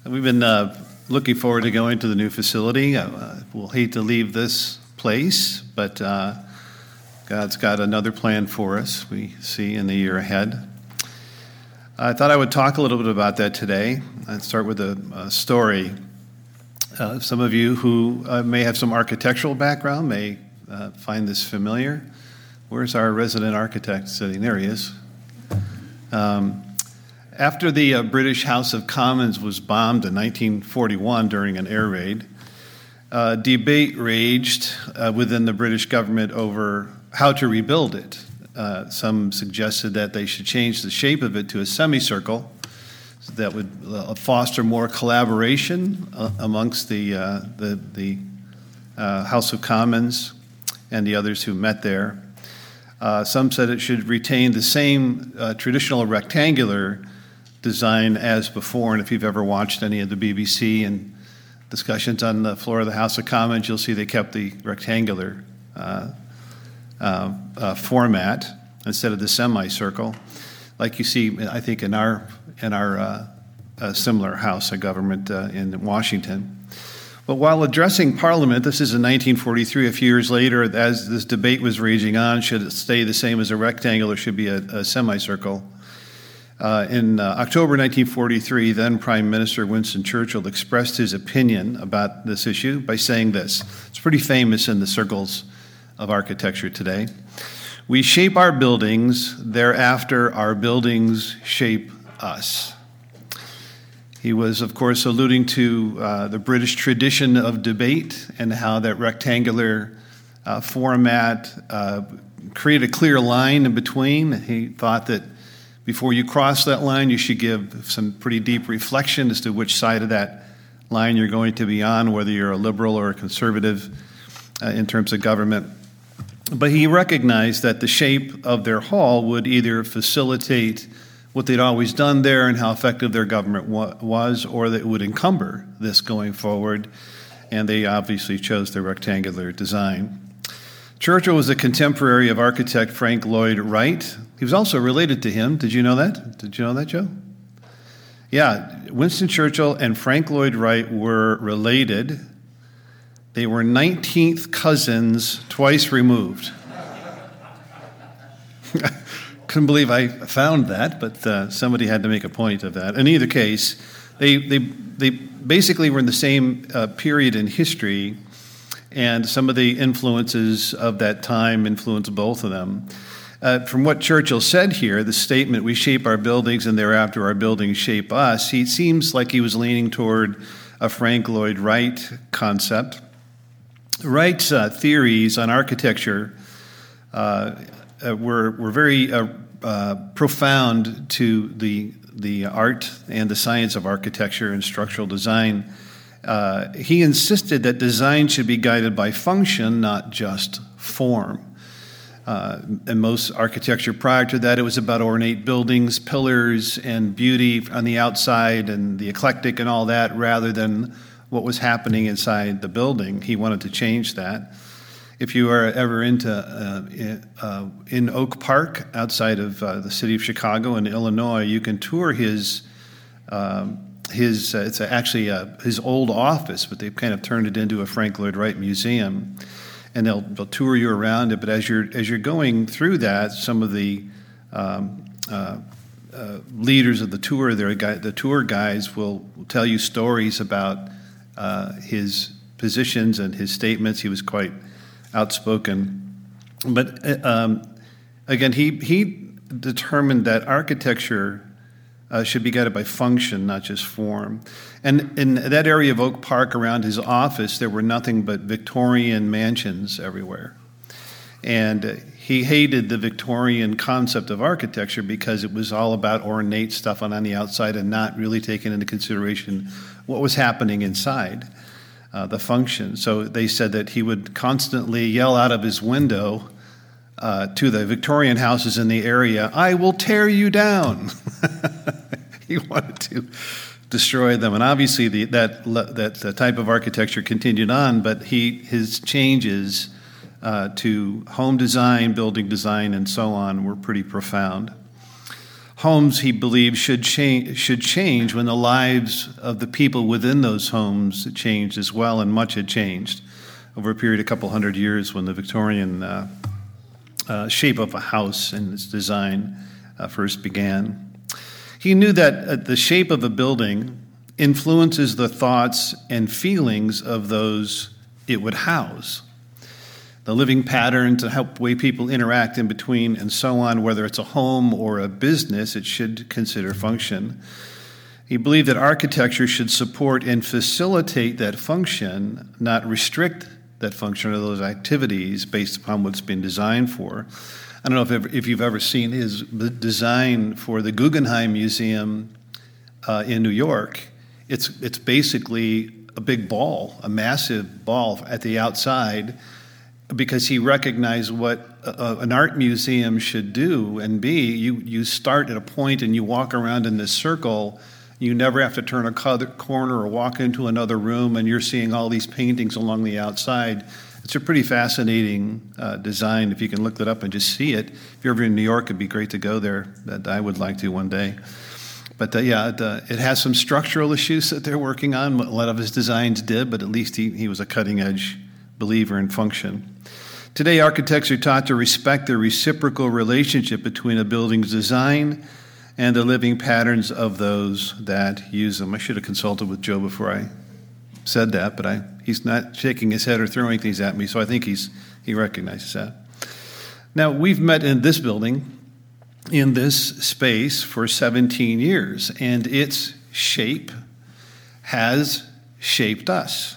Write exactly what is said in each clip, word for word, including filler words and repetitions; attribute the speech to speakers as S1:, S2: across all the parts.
S1: We've been uh, looking forward to going to the new facility. Uh, we'll hate to leave this place, but uh, God's got another plan for us, we see, in the year ahead. I thought I would talk a little bit about that today. I'd start with a, a story. Uh, some of you who uh, may have some architectural background may uh, find this familiar. Where's our resident architect sitting? There he is. Um, After the uh, British House of Commons was bombed in nineteen forty-one during an air raid, uh, debate raged uh, within the British government over how to rebuild it. Uh, some suggested that they should change the shape of it to a semicircle so that would uh, foster more collaboration uh, amongst the, uh, the, the uh, House of Commons and the others who met there. Uh, some said it should retain the same uh, traditional rectangular design as before, and if you've ever watched any of the B B C and discussions on the floor of the House of Commons, you'll see they kept the rectangular uh, uh, uh, format instead of the semicircle, like you see, I think, in our in our uh, uh, similar House of Government uh, in Washington. But while addressing Parliament, this is in nineteen forty-three, a few years later, as this debate was raging on, should it stay the same as a rectangle or should it be a, a semicircle? Uh, in uh, October nineteen forty-three, then Prime Minister Winston Churchill expressed his opinion about this issue by saying this. It's pretty famous in the circles of architecture today. "We shape our buildings, thereafter our buildings shape us." He was, of course, alluding to uh, the British tradition of debate and how that rectangular uh, format uh, created a clear line in between. He thought that before you cross that line, you should give some pretty deep reflection as to which side of that line you're going to be on, whether you're a liberal or a conservative uh, in terms of government. But he recognized that the shape of their hall would either facilitate what they'd always done there and how effective their government wa- was, or that it would encumber this going forward, and they obviously chose the rectangular design. Churchill was a contemporary of architect Frank Lloyd Wright. He was also related to him. Did you know that? Did you know that, Joe? Yeah, Winston Churchill and Frank Lloyd Wright were related. They were nineteenth cousins, twice removed. Couldn't believe I found that, but uh, somebody had to make a point of that. In either case, they they they basically were in the same uh, period in history, and some of the influences of that time influenced both of them. Uh, from what Churchill said here, the statement, "We shape our buildings and thereafter our buildings shape us," he seems like he was leaning toward a Frank Lloyd Wright concept. Wright's uh, theories on architecture uh, uh, were, were very uh, uh, profound to the, the art and the science of architecture and structural design. Uh, he insisted that design should be guided by function, not just form. Uh, and most architecture prior to that, it was about ornate buildings, pillars, and beauty on the outside, and the eclectic and all that, rather than what was happening inside the building. He wanted to change that. If you are ever into uh, in, uh, in Oak Park, outside of uh, the city of Chicago in Illinois, you can tour his um, his. Uh, it's actually uh, his old office, but they've kind of turned it into a Frank Lloyd Wright museum. And they'll, they'll tour you around it. But as you're as you're going through that, some of the um, uh, uh, leaders of the tour, their the tour guides, will tell you stories about uh, his positions and his statements. He was quite outspoken. But um, again, he he determined that architecture Uh, should be guided by function, not just form. And in that area of Oak Park around his office, there were nothing but Victorian mansions everywhere. And uh, he hated the Victorian concept of architecture because it was all about ornate stuff on, on the outside and not really taking into consideration what was happening inside, uh, the function. So they said that he would constantly yell out of his window uh, to the Victorian houses in the area, "I will tear you down." He wanted to destroy them, and obviously the, that that uh, type of architecture continued on. But he his changes uh, to home design, building design, and so on were pretty profound. Homes, he believes, should change, should change when the lives of the people within those homes changed as well, and much had changed over a period of a couple hundred years when the Victorian uh, uh, shape of a house and its design uh, first began. He knew that uh, the shape of a building influences the thoughts and feelings of those it would house. The living patterns and how the way people interact in between and so on, whether it's a home or a business, it should consider function. He believed that architecture should support and facilitate that function, not restrict that function or those activities based upon what's been designed for. I don't know if, ever, if you've ever seen his design for the Guggenheim Museum uh, in New York. It's it's basically a big ball, a massive ball at the outside, because he recognized what a, an art museum should do and be. You you start at a point and you walk around in this circle. You never have to turn a corner or walk into another room, and you're seeing all these paintings along the outside. It's a pretty fascinating uh, design. If you can look that up and just see it. If you're ever in New York, it'd be great to go there. That I would like to one day. But uh, yeah, it, uh, it has some structural issues that they're working on. A lot of his designs did, but at least he, he was a cutting-edge believer in function. Today, architects are taught to respect the reciprocal relationship between a building's design and the living patterns of those that use them. I should have consulted with Joe before I said that, but I, he's not shaking his head or throwing things at me, so I think he's he recognizes that. Now, we've met in this building, in this space, for seventeen years, and its shape has shaped us.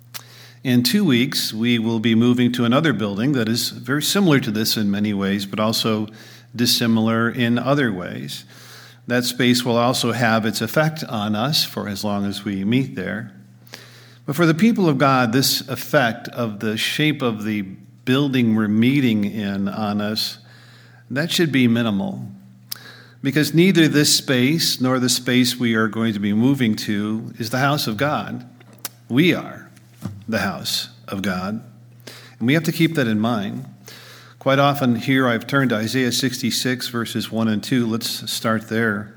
S1: In two weeks, we will be moving to another building that is very similar to this in many ways, but also dissimilar in other ways. That space will also have its effect on us for as long as we meet there. But for the people of God, this effect of the shape of the building we're meeting in on us, that should be minimal. Because neither this space nor the space we are going to be moving to is the house of God. We are the house of God. And we have to keep that in mind. Quite often here I've turned to Isaiah sixty-six, verses one and two. Let's start there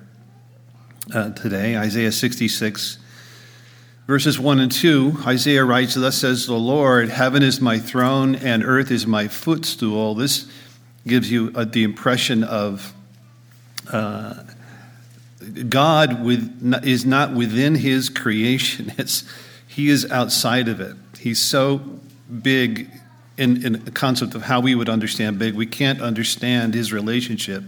S1: uh, today. Isaiah sixty-six, verses one and two. Isaiah writes, "Thus says the Lord, heaven is my throne and earth is my footstool." This gives you uh, the impression of uh, God with, is not within his creation. It's, he is outside of it. He's so big in, in the concept of how we would understand big. We can't understand his relationship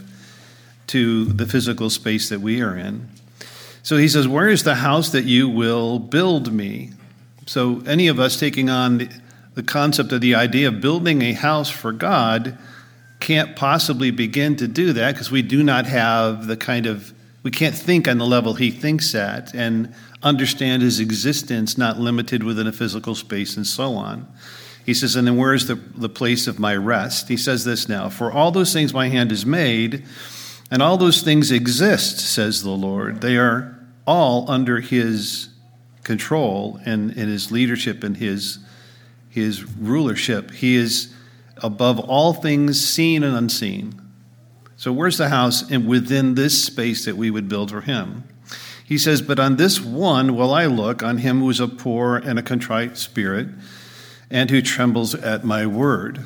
S1: to the physical space that we are in. So he says, "Where is the house that you will build me?" So any of us taking on the, the concept of the idea of building a house for God can't possibly begin to do that, because we do not have the kind of, we can't think on the level he thinks at and understand his existence not limited within a physical space and so on. He says, "And then where is the, the place of my rest?" He says this now, "For all those things my hand has made, and all those things exist, says the Lord. They are all under his control and, and his leadership and his, his rulership. He is above all things seen and unseen." So where's the house in, within this space that we would build for him? He says, "But on this one will I look, on him who is a poor and a contrite spirit, and who trembles at my word."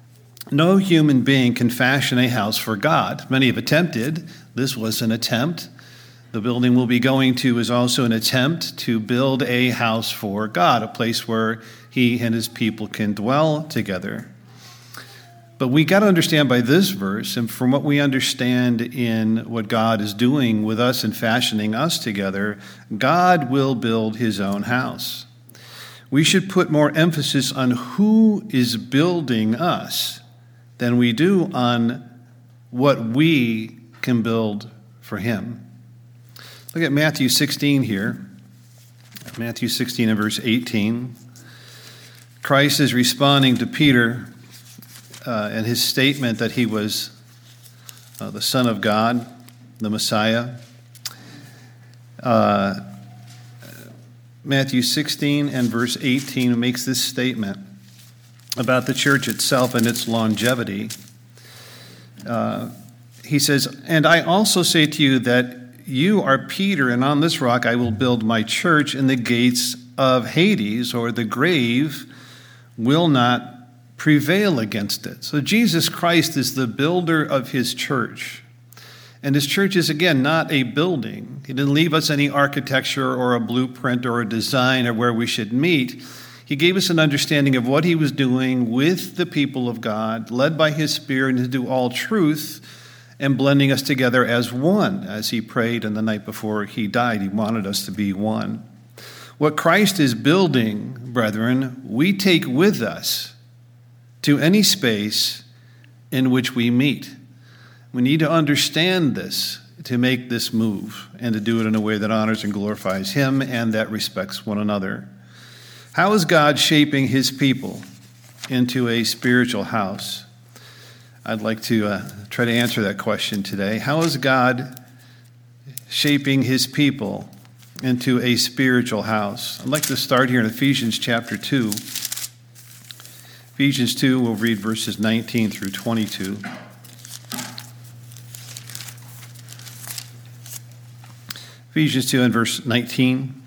S1: No human being can fashion a house for God. Many have attempted. This was an attempt. The building we'll be going to is also an attempt to build a house for God, a place where he and his people can dwell together. But we got to understand by this verse, and from what we understand in what God is doing with us and fashioning us together, God will build his own house. We should put more emphasis on who is building us than we do on what we can build for him. Look at Matthew sixteen here. Matthew sixteen and verse eighteen. Christ is responding to Peter uh, and his statement that he was uh, the Son of God, the Messiah. Uh, Matthew sixteen and verse eighteen makes this statement about the church itself and its longevity. Uh, he says, "And I also say to you that you are Peter, and on this rock I will build my church, and the gates of Hades," or the grave, "will not prevail against it." So Jesus Christ is the builder of his church. And his church is, again, not a building. He didn't leave us any architecture or a blueprint or a design of where we should meet. He gave us an understanding of what he was doing with the people of God, led by his Spirit into all truth, and blending us together as one, as he prayed on the night before he died. He wanted us to be one. What Christ is building, brethren, we take with us to any space in which we meet. We need to understand this to make this move and to do it in a way that honors and glorifies him and that respects one another. How is God shaping his people into a spiritual house? I'd like to uh, try to answer that question today. How is God shaping his people into a spiritual house? I'd like to start here in Ephesians chapter two. Ephesians two, we'll read verses nineteen through twenty-two. Ephesians two and verse nineteen.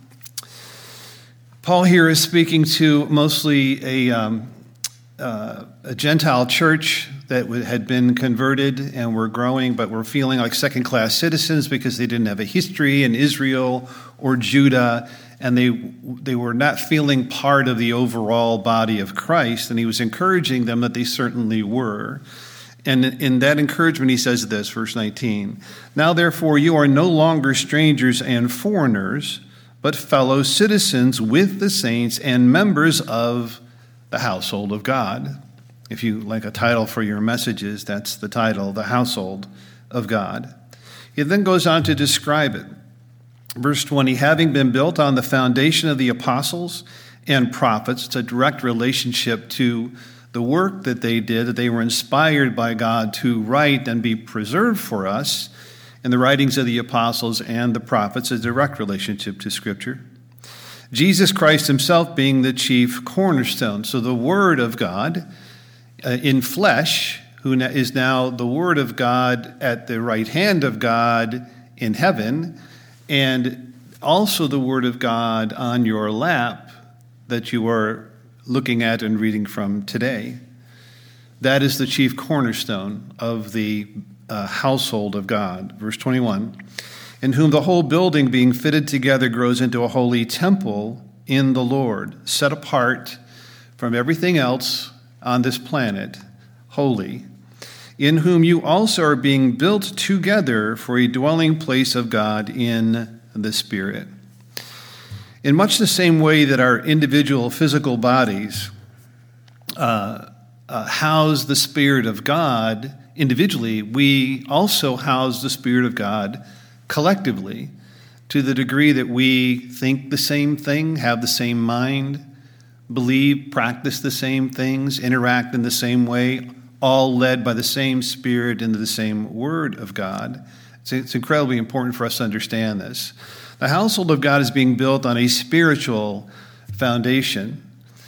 S1: Paul here is speaking to mostly a, um, uh, a Gentile church that had been converted and were growing, but were feeling like second-class citizens because they didn't have a history in Israel or Judah, and they they were not feeling part of the overall body of Christ, and he was encouraging them that they certainly were. And in that encouragement, he says this, verse nineteen, "Now therefore you are no longer strangers and foreigners, but fellow citizens with the saints and members of the household of God." If you like a title for your messages, that's the title, the household of God. He then goes on to describe it. Verse twenty, "Having been built on the foundation of the apostles and prophets," it's a direct relationship to the work that they did, that they were inspired by God to write and be preserved for us in the writings of the apostles and the prophets, a direct relationship to Scripture. Jesus Christ himself being the chief cornerstone. So the Word of God uh, in flesh, who is now the Word of God at the right hand of God in heaven, and also the Word of God on your lap that you are looking at and reading from today. That is the chief cornerstone of the uh, household of God. Verse twenty-one, "In whom the whole building being fitted together grows into a holy temple in the Lord, set apart from everything else on this planet, holy, in whom you also are being built together for a dwelling place of God in the Spirit." In much the same way that our individual physical bodies uh, uh, house the Spirit of God individually, we also house the Spirit of God collectively, to the degree that we think the same thing, have the same mind, believe, practice the same things, interact in the same way, all led by the same Spirit into the same Word of God. It's, it's incredibly important for us to understand this. The household of God is being built on a spiritual foundation.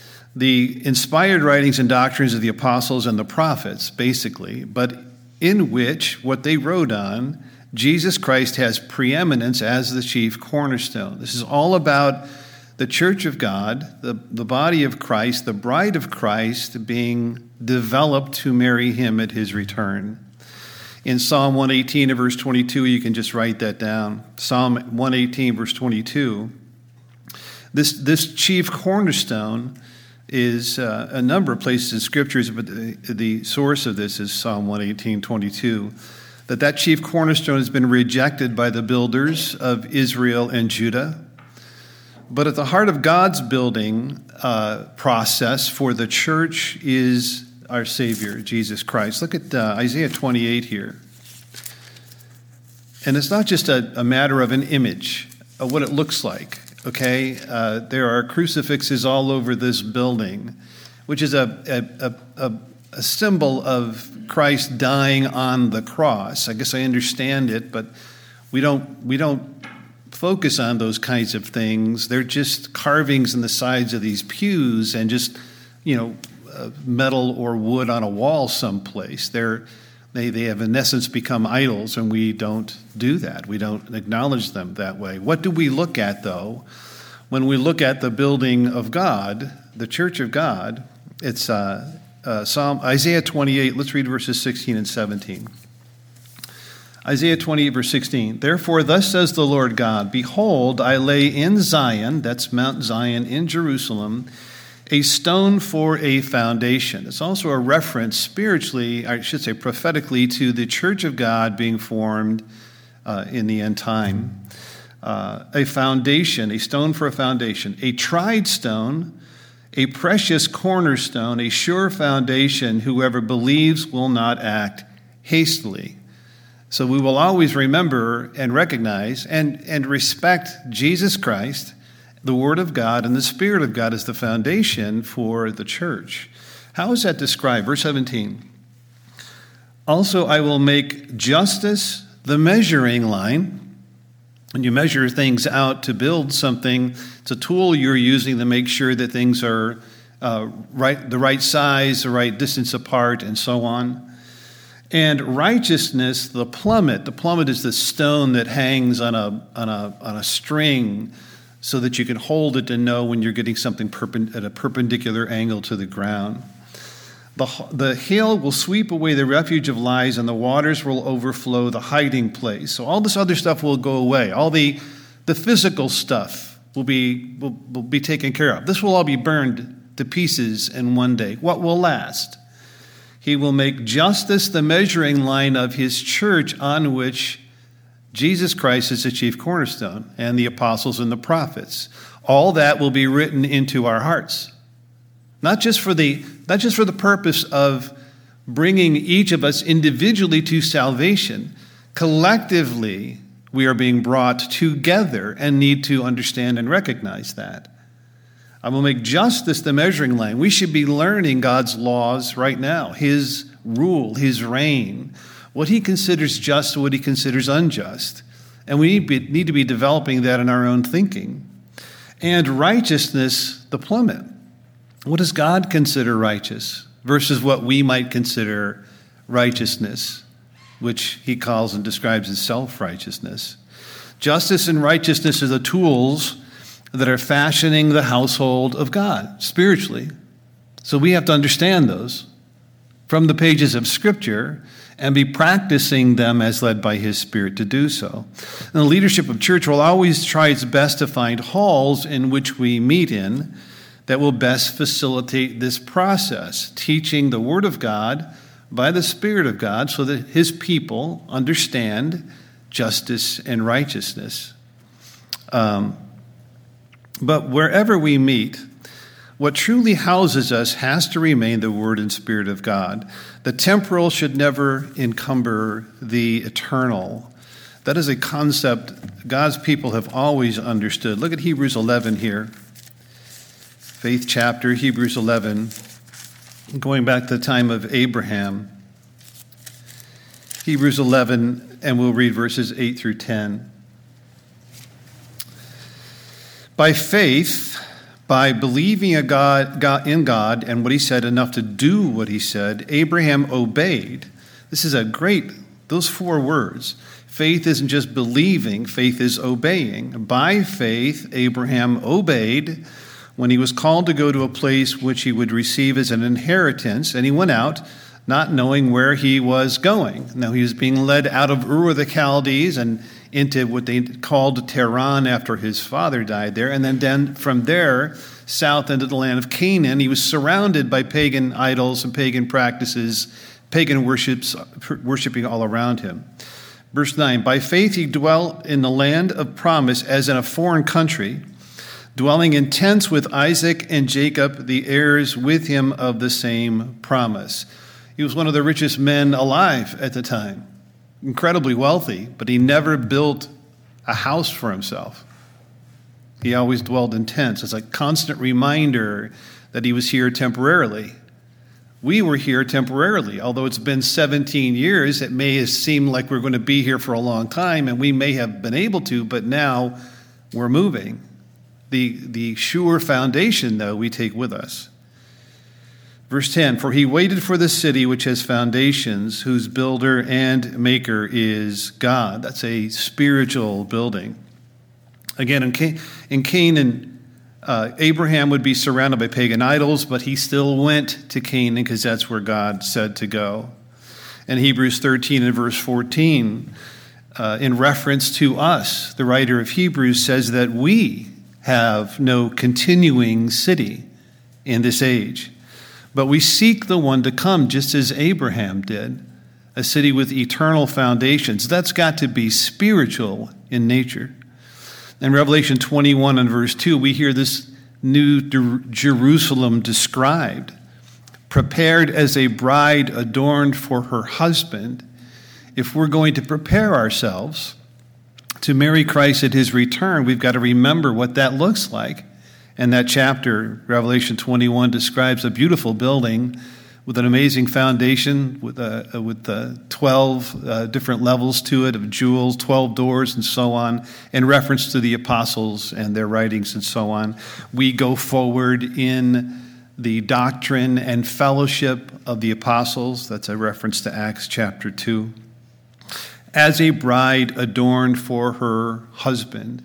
S1: The inspired writings and doctrines of the apostles and the prophets, basically, but in which what they wrote on, Jesus Christ has preeminence as the chief cornerstone. This is all about the church of God, the, the body of Christ, the bride of Christ being developed to marry him at his return. In Psalm one eighteen and verse twenty-two, you can just write that down. Psalm one eighteen, verse twenty-two. This, this chief cornerstone is uh, a number of places in Scriptures, but the, the source of this is Psalm one eighteen, twenty-two. That that chief cornerstone has been rejected by the builders of Israel and Judah. But at the heart of God's building uh, process for the church is our Savior, Jesus Christ. Look at uh, Isaiah twenty-eight here. And it's not just a, a matter of an image of what it looks like, okay? Uh, there are crucifixes all over this building, which is a, a, a, a symbol of Christ dying on the cross. I guess I understand it, but we don't we don't focus on those kinds of things. They're just carvings in the sides of these pews and just, you know, uh, metal or wood on a wall someplace. They're They, they have in essence become idols, and we don't do that. We don't acknowledge them that way. What do we look at, though, when we look at the building of God, the church of God? It's uh, uh, Psalm Isaiah twenty-eight. Let's read verses sixteen and seventeen. Isaiah twenty-eight, verse sixteen. Therefore, thus says the Lord God, behold, I lay in Zion, that's Mount Zion in Jerusalem, a stone for a foundation. It's also a reference spiritually, I should say prophetically, to the church of God being formed uh, in the end time. Uh, a foundation, a stone for a foundation, a tried stone, a precious cornerstone, a sure foundation, whoever believes will not act hastily. So we will always remember and recognize and, and respect Jesus Christ, the Word of God, and the Spirit of God as the foundation for the church. How is that described? Verse seventeen. Also, I will make justice the measuring line. When you measure things out to build something, it's a tool you're using to make sure that things are uh, right, the right size, the right distance apart, and so on. And righteousness, the plummet. The plummet is the stone that hangs on a on a on a string, so that you can hold it and know when you're getting something perpend- at a perpendicular angle to the ground. The, the hail will sweep away the refuge of lies, and the waters will overflow the hiding place. So all this other stuff will go away. All the, the physical stuff will be, will, will be taken care of. This will all be burned to pieces in one day. What will last? He will make justice the measuring line of his church, on which Jesus Christ is the chief cornerstone, and the apostles and the prophets. All that will be written into our hearts. Not just for the, not just for the purpose of bringing each of us individually to salvation. Collectively, we are being brought together and need to understand and recognize that. I will make justice the measuring line. We should be learning God's laws right now, his rule, his reign, what he considers just, what he considers unjust. And we need, be, need to be developing that in our own thinking. And righteousness, the plummet. What does God consider righteous versus what we might consider righteousness, which he calls and describes as self-righteousness? Justice and righteousness are the tools that are fashioning the household of God spiritually. So we have to understand those from the pages of Scripture and be practicing them as led by his Spirit to do so. And the leadership of church will always try its best to find halls in which we meet in that will best facilitate this process, teaching the Word of God by the Spirit of God so that his people understand justice and righteousness. Um, but wherever we meet, what truly houses us has to remain the Word and Spirit of God. The temporal should never encumber the eternal. That is a concept God's people have always understood. Look at Hebrews eleven here. Faith chapter, Hebrews eleven, going back to the time of Abraham. Hebrews eleven, and we'll read verses eight through ten. By faith, by believing a God, God in God and what he said, enough to do what he said, Abraham obeyed. This is a great, those four words. Faith isn't just believing, faith is obeying. By faith, Abraham obeyed when he was called to go to a place which he would receive as an inheritance, and he went out not knowing where he was going. Now he was being led out of Ur of the Chaldees and into what they called Tehran after his father died there. And then, then from there, south into the land of Canaan, he was surrounded by pagan idols and pagan practices, pagan worships, worshiping all around him. Verse nine, by faith he dwelt in the land of promise as in a foreign country, dwelling in tents with Isaac and Jacob, the heirs with him of the same promise. He was one of the richest men alive at the time. Incredibly wealthy, but he never built a house for himself. He always dwelled in tents. It's a constant reminder that he was here temporarily. We were here temporarily. Although it's been seventeen years, it may seem like we're going to be here for a long time, and we may have been able to, but now we're moving. The, the sure foundation, though, we take with us. Verse ten, for he waited for the city which has foundations, whose builder and maker is God. That's a spiritual building. Again, in, Can- in Canaan, uh, Abraham would be surrounded by pagan idols, but he still went to Canaan because that's where God said to go. In Hebrews thirteen and verse fourteen, uh, in reference to us, the writer of Hebrews says that we have no continuing city in this age. But we seek the one to come, just as Abraham did, a city with eternal foundations. That's got to be spiritual in nature. In Revelation twenty-one and verse two, we hear this new Jerusalem described, prepared as a bride adorned for her husband. If we're going to prepare ourselves to marry Christ at his return, we've got to remember what that looks like. And that chapter, Revelation twenty-one, describes a beautiful building with an amazing foundation, with uh, with uh, twelve uh, different levels to it of jewels, twelve doors, and so on, in reference to the apostles and their writings and so on. We go forward in the doctrine and fellowship of the apostles. That's a reference to Acts chapter two. As a bride adorned for her husband.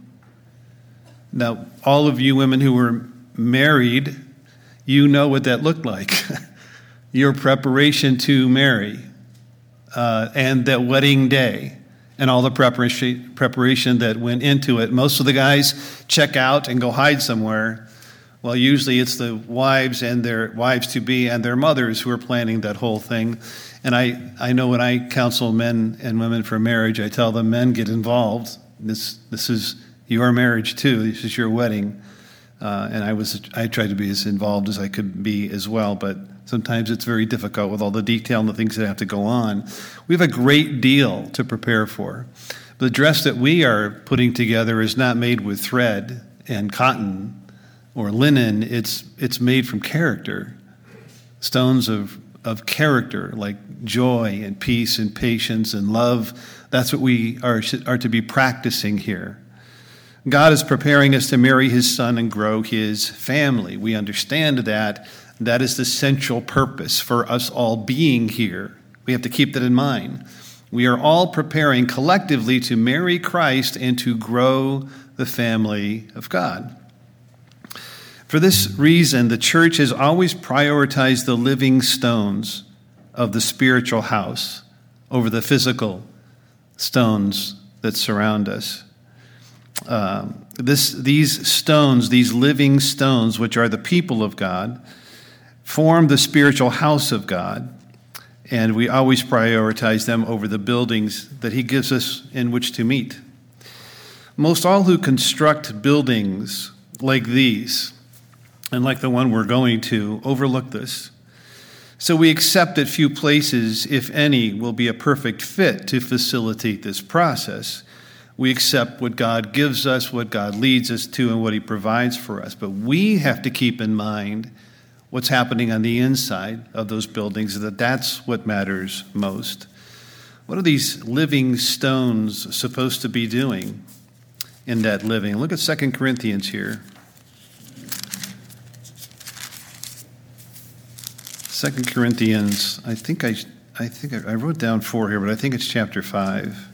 S1: Now, all of you women who were married, you know what that looked like. Your preparation to marry uh, and that wedding day and all the preparation preparation that went into it. Most of the guys check out and go hide somewhere. Well, usually it's the wives and their wives-to-be and their mothers who are planning that whole thing. And I, I know when I counsel men and women for marriage, I tell them, men, get involved. This this is your marriage too. This is your wedding. Uh, and I was I tried to be as involved as I could be as well, but sometimes it's very difficult with all the detail and the things that have to go on. We have a great deal to prepare for. The dress that we are putting together is not made with thread and cotton or linen. It's it's made from character, stones of of character like joy and peace and patience and love. That's what we are are to be practicing here. God is preparing us to marry his son and grow his family. We understand that. That is the central purpose for us all being here. We have to keep that in mind. We are all preparing collectively to marry Christ and to grow the family of God. For this reason, the church has always prioritized the living stones of the spiritual house over the physical stones that surround us. Um, this, these stones, these living stones, which are the people of God, form the spiritual house of God, and we always prioritize them over the buildings that he gives us in which to meet. Most all who construct buildings like these, and like the one we're going to, overlook this. So we accept that few places, if any, will be a perfect fit to facilitate this process. We accept what God gives us, what God leads us to, and what he provides for us. But we have to keep in mind what's happening on the inside of those buildings, that that's what matters most. What are these living stones supposed to be doing in that living? Look at Second Corinthians here. Second Corinthians, I think I I think I, I wrote down four here, but I think it's chapter five.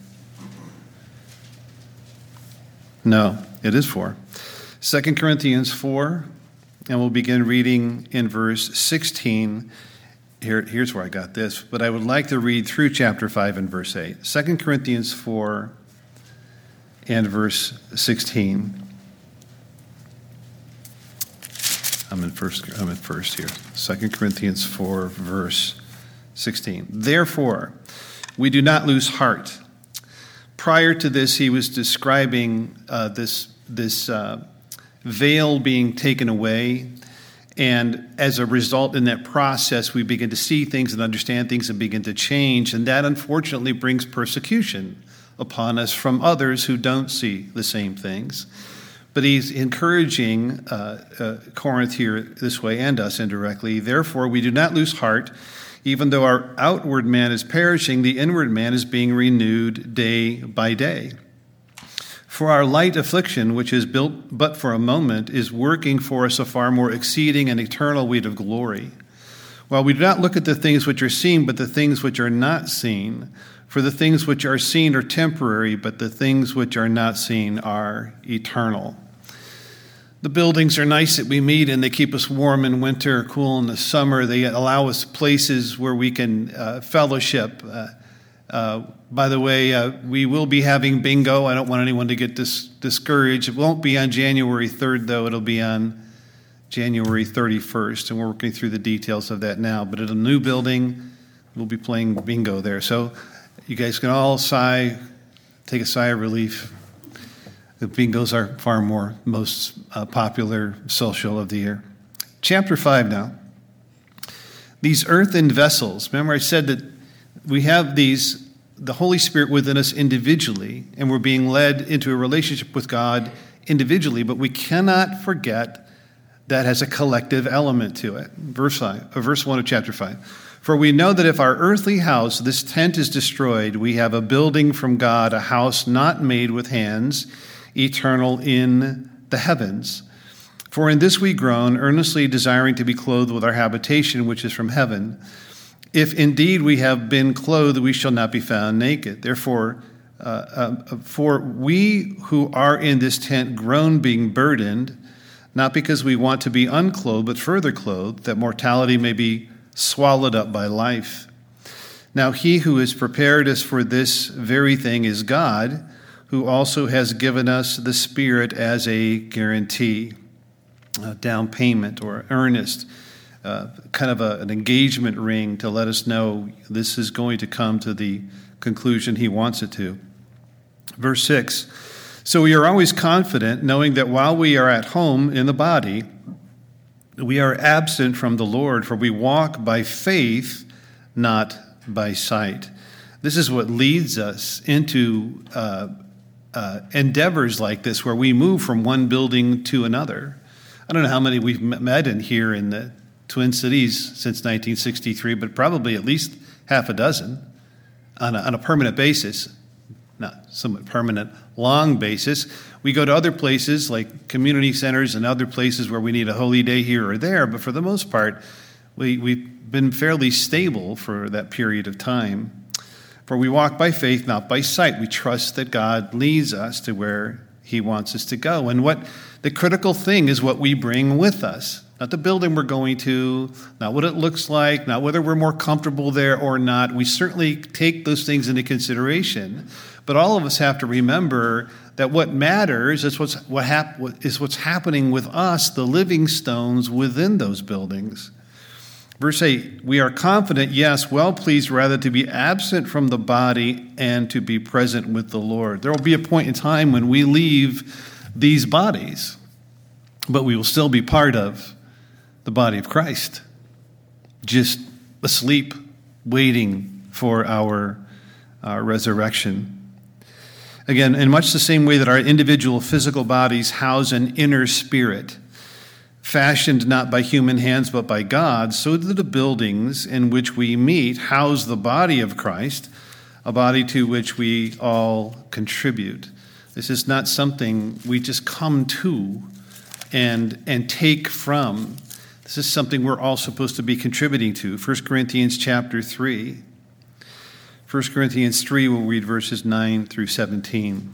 S1: No, it is four. Second Corinthians four, and we'll begin reading in verse sixteen. Here, here's where I got this, but I would like to read through chapter five and verse eight. Second Corinthians four and verse sixteen. I'm in first. I'm at first here. Second Corinthians four, verse sixteen. Therefore, we do not lose heart. Prior to this, he was describing uh, this this uh, veil being taken away, and as a result, in that process, we begin to see things and understand things and begin to change, and that unfortunately brings persecution upon us from others who don't see the same things. But he's encouraging uh, uh, Corinth here this way, and us indirectly. Therefore, we do not lose heart. Even though our outward man is perishing, the inward man is being renewed day by day. For our light affliction, which is built but for a moment, is working for us a far more exceeding and eternal weight of glory, While we do not look at the things which are seen, but the things which are not seen. For the things which are seen are temporary, but the things which are not seen are eternal. The buildings are nice that we meet in. They keep us warm in winter, cool in the summer. They allow us places where we can uh, fellowship. Uh, uh, by the way, uh, we will be having bingo. I don't want anyone to get dis- discouraged. It won't be on January third, though. It'll be on January thirty-first, and we're working through the details of that now. But at a new building, we'll be playing bingo there. So you guys can all sigh, take a sigh of relief. The bingos are far more most uh, popular social of the year. Chapter five now. These earthen vessels. Remember I said that we have these, the Holy Spirit within us individually, and we're being led into a relationship with God individually, but we cannot forget that has a collective element to it. Verse five, uh, verse one of chapter five. For we know that if our earthly house, this tent, is destroyed, we have a building from God, a house not made with hands, eternal in the heavens. For in this we groan, earnestly desiring to be clothed with our habitation, which is from heaven. If indeed we have been clothed, we shall not be found naked. Therefore, uh, uh, for we who are in this tent groan, being burdened, not because we want to be unclothed, but further clothed, that mortality may be swallowed up by life. Now he who has prepared us for this very thing is God, who also has given us the Spirit as a guarantee, a down payment or earnest, uh, kind of a, an engagement ring to let us know this is going to come to the conclusion he wants it to. Verse six, so we are always confident, knowing that while we are at home in the body, we are absent from the Lord, for we walk by faith, not by sight. This is what leads us into uh, uh, endeavors like this, where we move from one building to another. I don't know how many we've met in here in the Twin Cities since nineteen sixty-three, but probably at least half a dozen on a, on a permanent basis. Not somewhat permanent, long basis. We go to other places like community centers and other places where we need a holy day here or there, but for the most part, we, we've been fairly stable for that period of time. For we walk by faith, not by sight. We trust that God leads us to where he wants us to go. And what the critical thing is what we bring with us. Not the building we're going to, not what it looks like, not whether we're more comfortable there or not. We certainly take those things into consideration. But all of us have to remember that what matters is what's, what hap- is what's happening with us, the living stones within those buildings. Verse eight, we are confident, yes, well pleased rather to be absent from the body and to be present with the Lord. There will be a point in time when we leave these bodies, but we will still be part of the body of Christ, just asleep, waiting for our, our resurrection. Again, in much the same way that our individual physical bodies house an inner spirit, fashioned not by human hands but by God, so do the buildings in which we meet house the body of Christ, a body to which we all contribute. This is not something we just come to and, and take from. This is something we're all supposed to be contributing to. First Corinthians chapter three. First Corinthians three, we'll read verses nine through seventeen.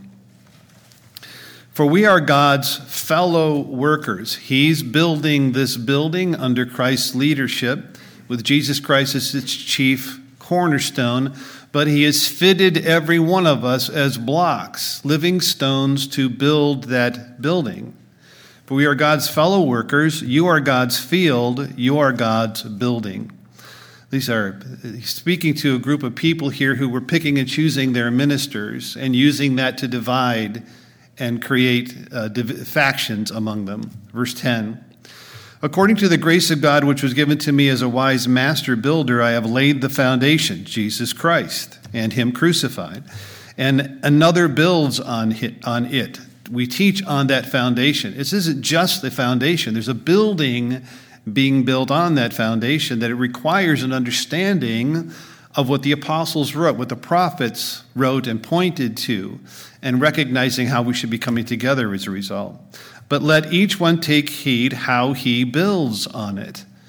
S1: For we are God's fellow workers. He's building this building under Christ's leadership with Jesus Christ as its chief cornerstone, but he has fitted every one of us as blocks, living stones to build that building. For we are God's fellow workers. You are God's field. You are God's building. These are speaking to a group of people here who were picking and choosing their ministers and using that to divide and create uh, div- factions among them. Verse ten, according to the grace of God which was given to me as a wise master builder, I have laid the foundation, Jesus Christ, and him crucified, and another builds on it. On it. We teach on that foundation. This isn't just the foundation. There's a building being built on that foundation that it requires an understanding of what the apostles wrote, what the prophets wrote and pointed to, and recognizing how we should be coming together as a result. But let each one take heed how he builds on it.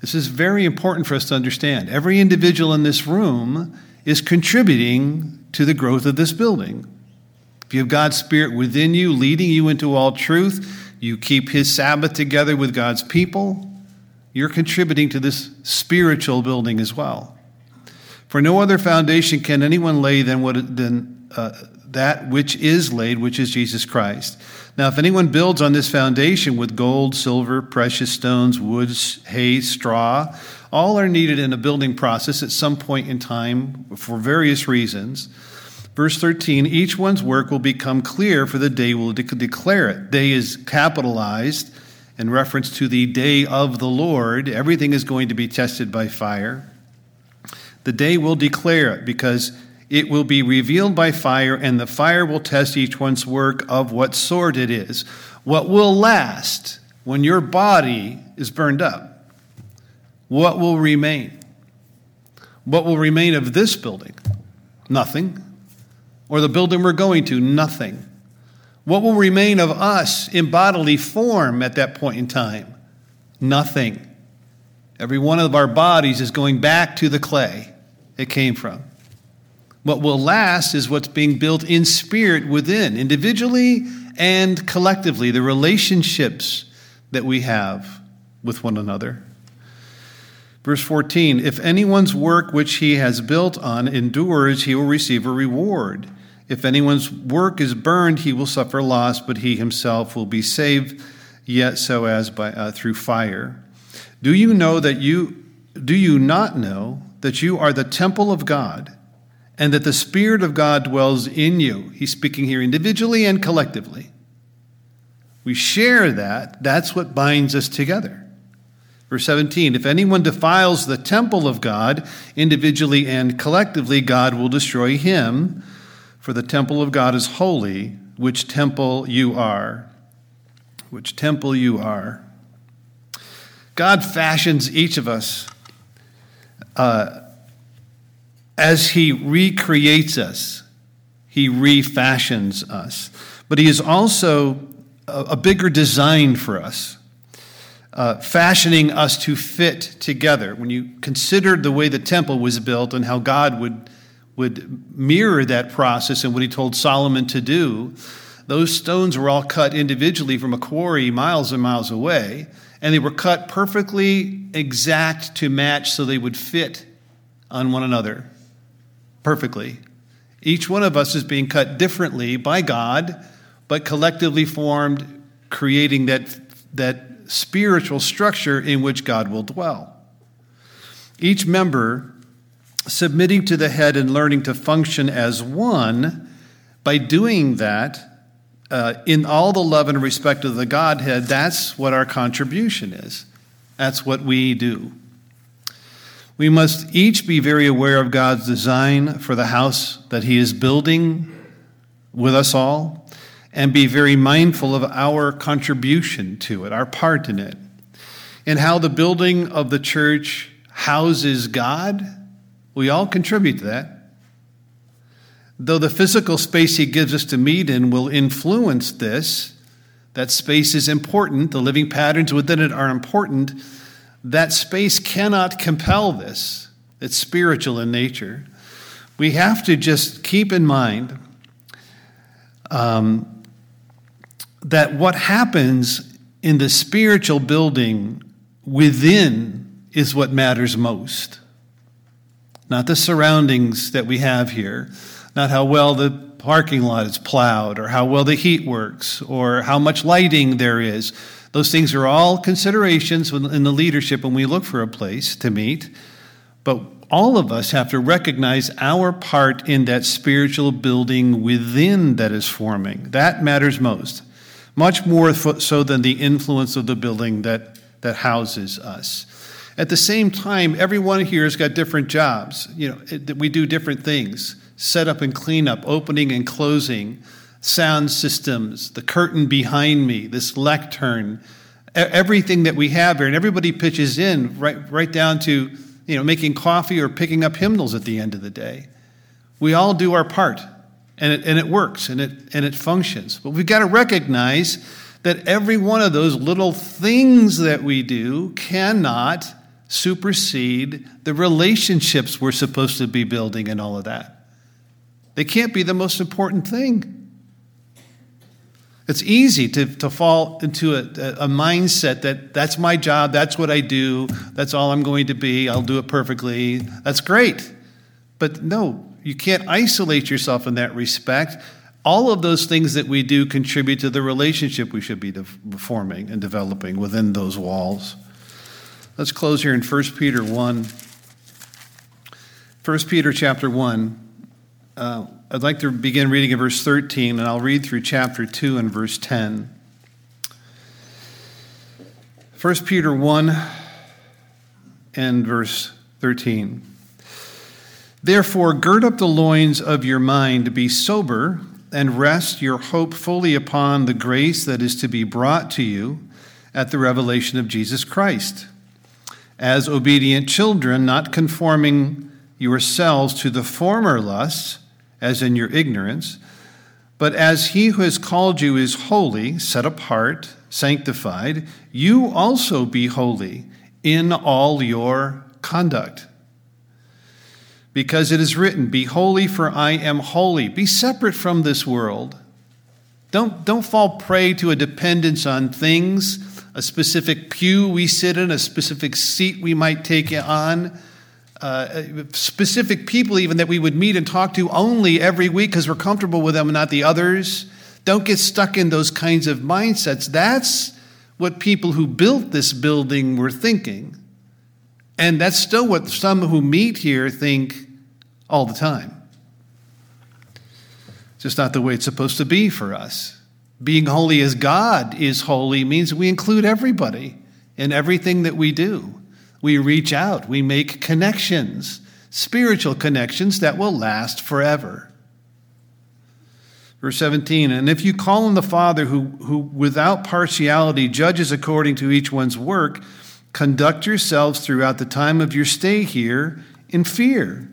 S1: This is very important for us to understand. Every individual in this room is contributing to the growth of this building. If you have God's Spirit within you, leading you into all truth, you keep His Sabbath together with God's people, you're contributing to this spiritual building as well. For no other foundation can anyone lay than what than uh, that which is laid, which is Jesus Christ. Now, if anyone builds on this foundation with gold, silver, precious stones, wood, hay, straw, all are needed in a building process at some point in time for various reasons. Verse thirteen, each one's work will become clear, for the day will de- declare it. Day is capitalized in reference to the day of the Lord. Everything is going to be tested by fire. The day will declare it because it will be revealed by fire, and the fire will test each one's work of what sort it is. What will last when your body is burned up? What will remain? What will remain of this building? Nothing. Or the building we're going to? Nothing. What will remain of us in bodily form at that point in time? Nothing. Every one of our bodies is going back to the clay it came from. What will last is what's being built in spirit within, individually and collectively, the relationships that we have with one another. Verse fourteen, if anyone's work which he has built on endures, he will receive a reward. If anyone's work is burned, he will suffer loss, but he himself will be saved, yet so as by uh, through fire. Do you know that you do you not know that you are the temple of God, and that the Spirit of God dwells in you? He's speaking here individually and collectively. We share that. That's what binds us together. Verse seventeen, if anyone defiles the temple of God, individually and collectively, God will destroy him. For the temple of God is holy, which temple you are. Which temple you are. God fashions each of us uh, as He recreates us. He refashions us. But He is also a, a bigger design for us. Uh, fashioning us to fit together. When you consider the way the temple was built and how God would, would mirror that process and what He told Solomon to do, those stones were all cut individually from a quarry miles and miles away, and they were cut perfectly exact to match so they would fit on one another perfectly. Each one of us is being cut differently by God, but collectively formed, creating that, that spiritual structure in which God will dwell. Each member submitting to the head and learning to function as one, by doing that, uh, in all the love and respect of the Godhead, that's what our contribution is. That's what we do. We must each be very aware of God's design for the house that He is building with us all, and be very mindful of our contribution to it, our part in it, and how the building of the church houses God. We all contribute to that. Though the physical space He gives us to meet in will influence this, that space is important, the living patterns within it are important, that space cannot compel this. It's spiritual in nature. We have to just keep in mind um, that what happens in the spiritual building within is what matters most. Not the surroundings that we have here, not how well the parking lot is plowed, or how well the heat works, or how much lighting there is. Those things are all considerations in the leadership when we look for a place to meet. But all of us have to recognize our part in that spiritual building within that is forming. That matters most. Much more so than the influence of the building that, that houses us. At the same time, everyone here has got different jobs. You know, it, we do different things. Set up and clean up, opening and closing, sound systems, the curtain behind me, this lectern, everything that we have here, and everybody pitches in, right, right down to, you know, making coffee or picking up hymnals at the end of the day. We all do our part, and it, and it works, and it and it functions. But we've got to recognize that every one of those little things that we do cannot supersede the relationships we're supposed to be building and all of that. They can't be the most important thing. It's easy to, to fall into a, a mindset that that's my job, that's what I do, that's all I'm going to be, I'll do it perfectly. That's great. But no, you can't isolate yourself in that respect. All of those things that we do contribute to the relationship we should be de- forming and developing within those walls. Let's close here in First Peter one. First Peter chapter one. Uh, I'd like to begin reading at verse thirteen, and I'll read through chapter two and verse ten. First Peter one and verse thirteen. Therefore, gird up the loins of your mind, be sober, and rest your hope fully upon the grace that is to be brought to you at the revelation of Jesus Christ. As obedient children, not conforming yourselves to the former lusts, as in your ignorance, but as he who has called you is holy, set apart, sanctified, you also be holy in all your conduct. Because it is written, be holy, for I am holy. Be separate from this world. Don't, don't fall prey to a dependence on things, a specific pew we sit in, a specific seat we might take on, uh, specific people even that we would meet and talk to only every week because we're comfortable with them and not the others. Don't get stuck in those kinds of mindsets. That's what people who built this building were thinking. And that's still what some who meet here think all the time. It's just not the way it's supposed to be for us. Being holy as God is holy means we include everybody in everything that we do. We reach out, we make connections, spiritual connections that will last forever. Verse seventeen, and if you call on the Father who, who without partiality judges according to each one's work, conduct yourselves throughout the time of your stay here in fear,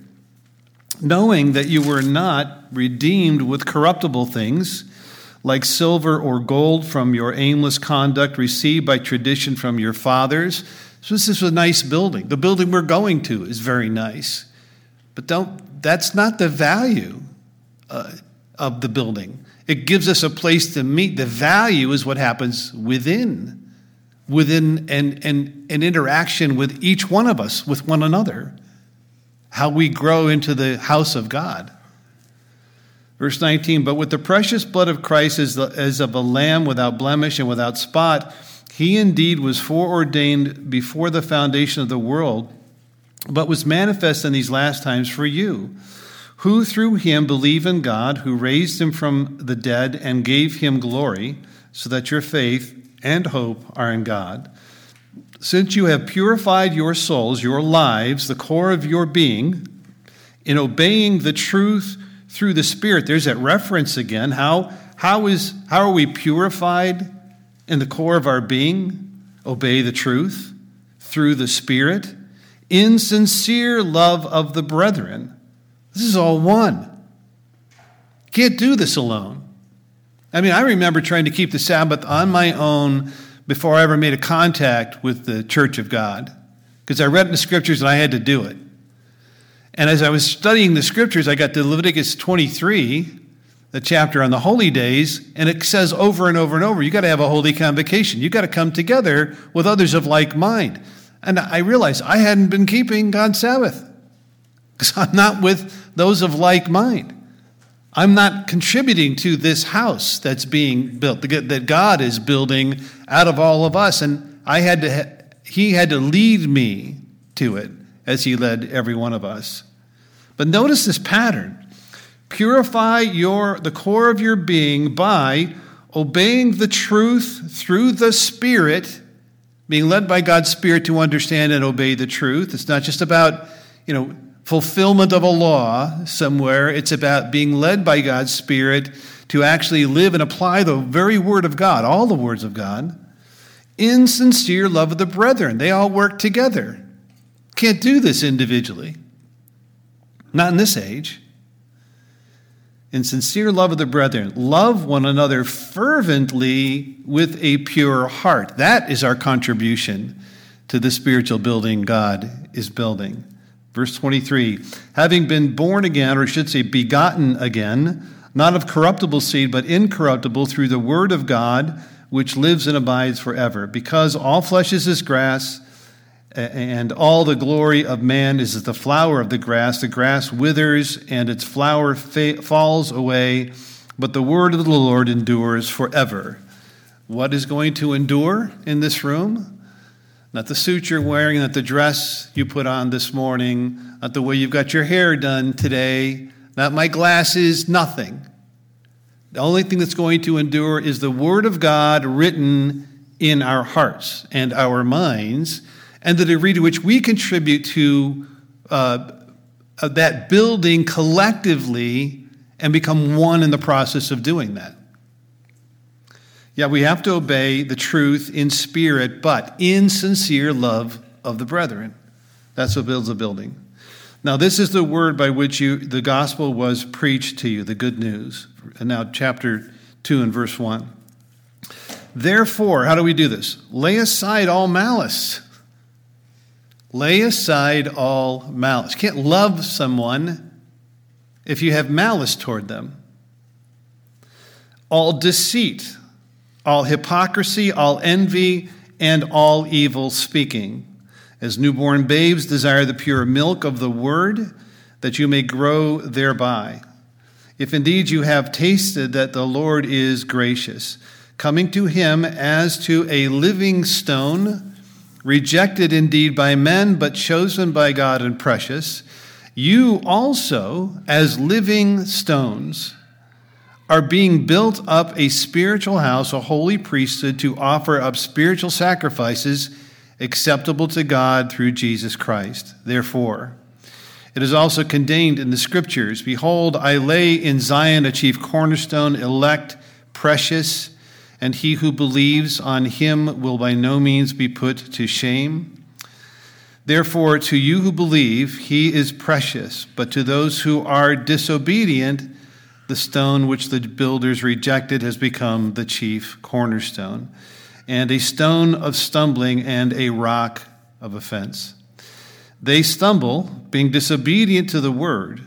S1: knowing that you were not redeemed with corruptible things, like silver or gold from your aimless conduct received by tradition from your fathers. So this is a nice building. The building we're going to is very nice. But don't. that's not the value uh, of the building. It gives us a place to meet. The value is what happens within. within an, an, an interaction with each one of us, with one another, how we grow into the house of God. Verse nineteen, but with the precious blood of Christ as, the, as of a lamb without blemish and without spot, he indeed was foreordained before the foundation of the world, but was manifest in these last times for you, who through him believe in God, who raised him from the dead and gave him glory, so that your faith and hope are in God. Since you have purified your souls, your lives, the core of your being, in obeying the truth through the Spirit. There's that reference again. How, how, is, how are we purified in the core of our being? Obey the truth through the Spirit, in sincere love of the brethren. This is all one. You can't do this alone. I mean, I remember trying to keep the Sabbath on my own before I ever made a contact with the Church of God, because I read in the Scriptures and I had to do it. And as I was studying the Scriptures, I got to Leviticus twenty-three, the chapter on the holy days, and it says over and over and over, you got to have a holy convocation. You got to come together with others of like mind. And I realized I hadn't been keeping God's Sabbath because I'm not with those of like mind. I'm not contributing to this house that's being built, that God is building out of all of us. And I had to, he had to lead me to it as he led every one of us. But notice this pattern. Purify your, the core of your being by obeying the truth through the Spirit, being led by God's Spirit to understand and obey the truth. It's not just about, you know, fulfillment of a law somewhere. It's about being led by God's Spirit to actually live and apply the very word of God, all the words of God, in sincere love of the brethren. They all work together. Can't do this individually. Not in this age. In sincere love of the brethren. Love one another fervently with a pure heart. That is our contribution to the spiritual building God is building. Verse twenty-three, having been born again, or I should say begotten again, not of corruptible seed, but incorruptible through the word of God, which lives and abides forever. Because all flesh is as grass, and all the glory of man is as the flower of the grass. The grass withers, and its flower fa- falls away, but the word of the Lord endures forever. What is going to endure in this room? Not the suit you're wearing, not the dress you put on this morning, not the way you've got your hair done today, not my glasses, nothing. The only thing that's going to endure is the Word of God written in our hearts and our minds, and the degree to which we contribute to uh, that building collectively and become one in the process of doing that. Yeah, we have to obey the truth in spirit, but in sincere love of the brethren. That's what builds a building. Now, this is the word by which you the gospel was preached to you, the good news. And now chapter two and verse one. Therefore, how do we do this? Lay aside all malice. Lay aside all malice. You can't love someone if you have malice toward them. All deceit, all hypocrisy, all envy, and all evil speaking. As newborn babes, desire the pure milk of the word, that you may grow thereby. If indeed you have tasted that the Lord is gracious, coming to him as to a living stone, rejected indeed by men, but chosen by God and precious, you also, as living stones, are being built up a spiritual house, a holy priesthood, to offer up spiritual sacrifices acceptable to God through Jesus Christ. Therefore, it is also contained in the Scriptures, behold, I lay in Zion a chief cornerstone, elect, precious, and he who believes on him will by no means be put to shame. Therefore, to you who believe, he is precious, but to those who are disobedient, the stone which the builders rejected has become the chief cornerstone, and a stone of stumbling and a rock of offense. They stumble, being disobedient to the word,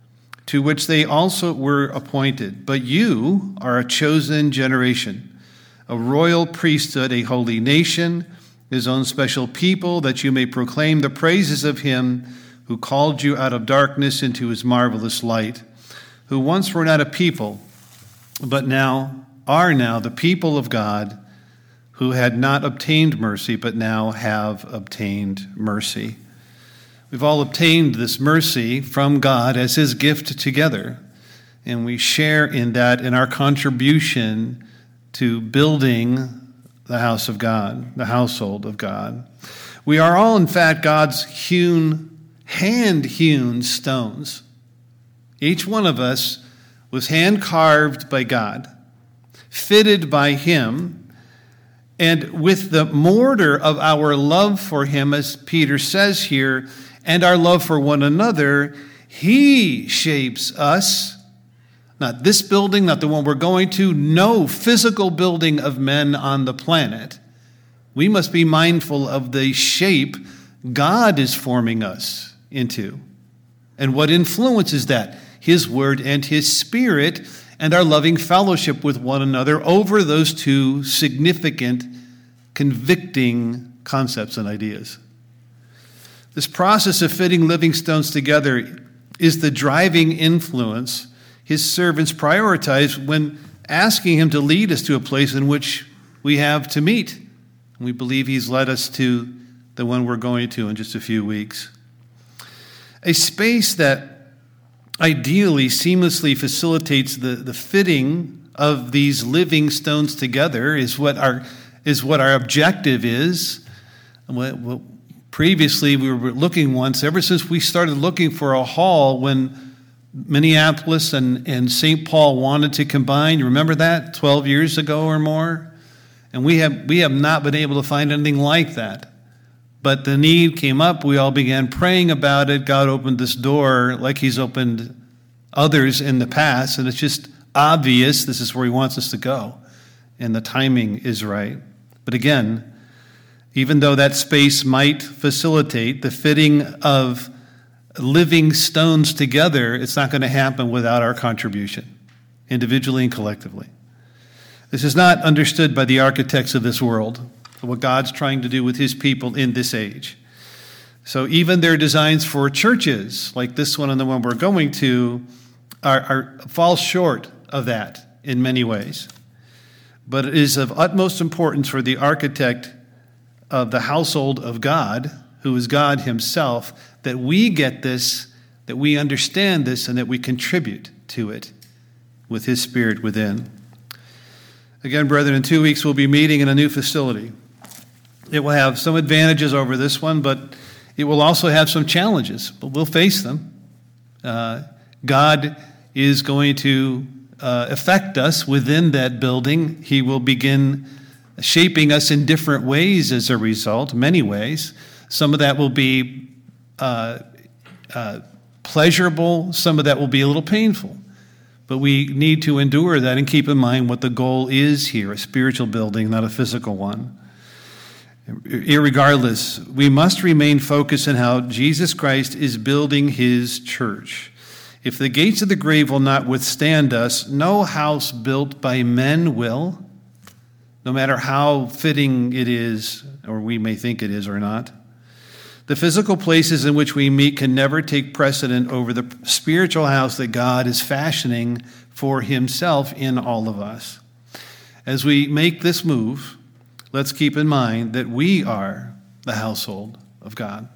S1: to which they also were appointed. But you are a chosen generation, a royal priesthood, a holy nation, his own special people, that you may proclaim the praises of him who called you out of darkness into his marvelous light, who once were not a people, but now are now the people of God, who had not obtained mercy, but now have obtained mercy. We've all obtained this mercy from God as his gift together, and we share in that in our contribution to building the house of God, the household of God. We are all, in fact, God's hewn, hand-hewn stones. Each one of us was hand-carved by God, fitted by him, and with the mortar of our love for him, as Peter says here, and our love for one another, he shapes us. Not this building, not the one we're going to, no physical building of men on the planet. We must be mindful of the shape God is forming us into. And what influences that? His word and his spirit, and our loving fellowship with one another over those two significant, convicting concepts and ideas. This process of fitting living stones together is the driving influence his servants prioritize when asking him to lead us to a place in which we have to meet. We believe he's led us to the one we're going to in just a few weeks. A space that ideally seamlessly facilitates the, the fitting of these living stones together is what our is what our objective is. What, what, previously, we were looking once, ever since we started looking for a hall when Minneapolis and, and Saint Paul wanted to combine. You remember that? twelve years ago or more? And we have we have not been able to find anything like that. But the need came up. We all began praying about it. God opened this door like he's opened others in the past. And it's just obvious this is where he wants us to go. And the timing is right. But again, even though that space might facilitate the fitting of living stones together, it's not going to happen without our contribution, individually and collectively. This is not understood by the architects of this world, what God's trying to do with his people in this age. So even their designs for churches, like this one and the one we're going to, are, are fall short of that in many ways. But it is of utmost importance for the architect of the household of God, who is God himself, that we get this, that we understand this, and that we contribute to it with his Spirit within. Again, brethren, in two weeks we'll be meeting in a new facility. It will have some advantages over this one, but it will also have some challenges, but we'll face them. Uh, God is going to uh, affect us within that building. He will begin shaping us in different ways as a result, many ways. Some of that will be uh, uh, pleasurable. Some of that will be a little painful. But we need to endure that and keep in mind what the goal is here, a spiritual building, not a physical one. Irregardless, we must remain focused on how Jesus Christ is building his church. If the gates of the grave will not withstand us, no house built by men will, no matter how fitting it is, or we may think it is or not. The physical places in which we meet can never take precedent over the spiritual house that God is fashioning for himself in all of us. As we make this move, let's keep in mind that we are the household of God.